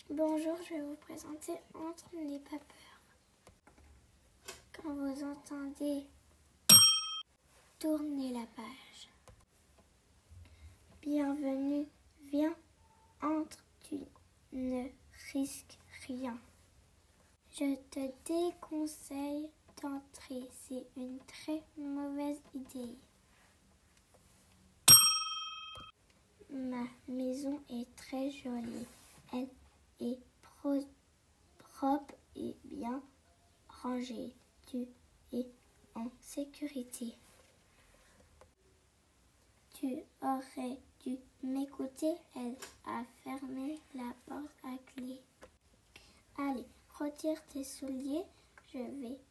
Bonjour, je vais vous présenter Entre n'aie pas peur. Quand vous entendez tourner la page. Bienvenue, viens, entre, tu ne risques rien. Je te déconseille d'entrer, c'est une très mauvaise idée. Ma maison est très jolie. Elle est propre et bien rangée. Tu es en sécurité. Tu aurais dû m'écouter. Elle a fermé la porte à clé. Allez, retire tes souliers. Je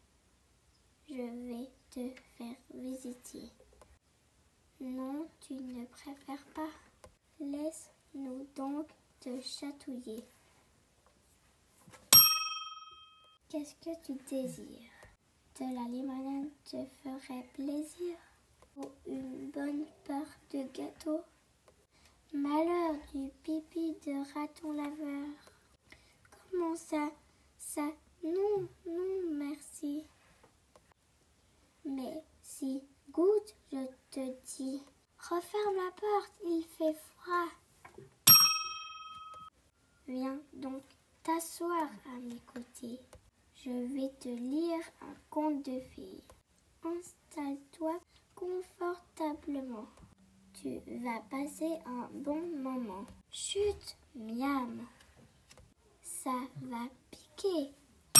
vais te faire visiter. Non, tu ne préfères pas. Laisse-nous donc te chatouiller. Qu'est-ce que tu désires? De la limonade te ferait plaisir? Ou une bonne part de gâteau? Malheur du pipi de raton laveur. Comment ça? Non, merci. Mais si, goûte, je te dis. Referme la porte, il fait froid. Viens donc t'asseoir à mes côtés. Je vais te lire un conte de fées. Installe-toi confortablement. Tu vas passer un bon moment. Chut, miam. Ça va piquer.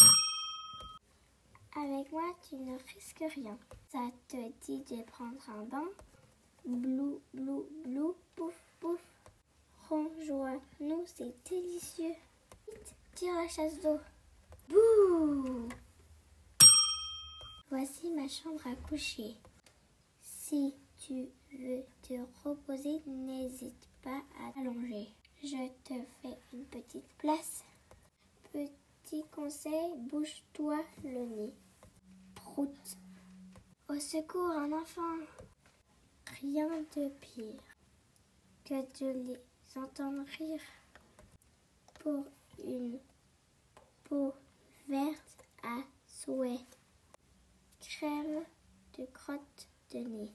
Avec moi, tu ne risques rien. Ça te dit de prendre un bain? Blou, blou, blou, pouf, pouf. Rejoins-nous, c'est délicieux. Vite, tire la chasse d'eau. Bouh! Voici ma chambre à coucher. Si tu veux te reposer, n'hésite pas à t'allonger. Je te fais une petite place. Petit conseil, bouge-toi le nez. Prout. Au secours, un enfant. Rien de pire que de les entendre rire. Pour une peau verte à souhait. Crème de crotte de nez.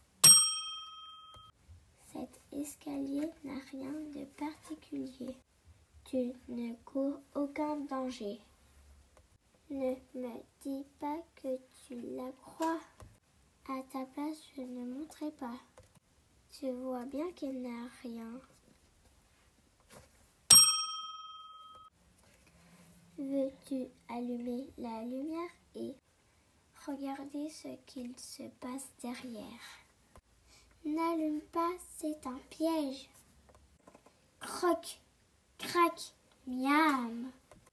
Cet escalier n'a rien de particulier. Tu ne cours aucun danger. Ne me dis pas que tu la crois. À ta place, je ne monterai pas. Tu vois bien qu'elle n'a rien. Veux-tu allumer la lumière et regarder ce qu'il se passe derrière? N'allume pas, c'est un piège. Croc, crac, miam.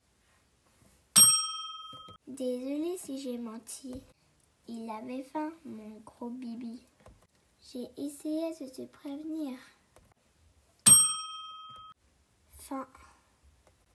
Désolée si j'ai menti. Il avait faim, mon gros bibi. J'ai essayé de te prévenir. Fin.